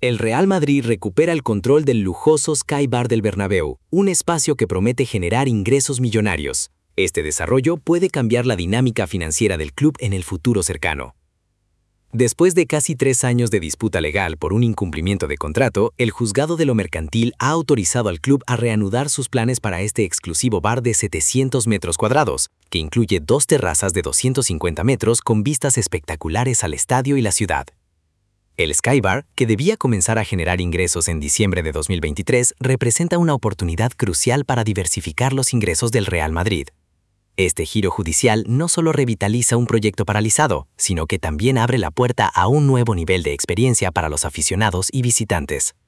El Real Madrid recupera el control del lujoso Sky Bar del Bernabéu, un espacio que promete generar ingresos millonarios. Este desarrollo puede cambiar la dinámica financiera del club en el futuro cercano. Después de casi 3 años de disputa legal por un incumplimiento de contrato, el juzgado de lo mercantil ha autorizado al club a reanudar sus planes para este exclusivo bar de 700 metros cuadrados, que incluye 2 terrazas de 250 metros con vistas espectaculares al estadio y la ciudad. El Sky Bar, que debía comenzar a generar ingresos en diciembre de 2023, representa una oportunidad crucial para diversificar los ingresos del Real Madrid. Este giro judicial no solo revitaliza un proyecto paralizado, sino que también abre la puerta a un nuevo nivel de experiencia para los aficionados y visitantes.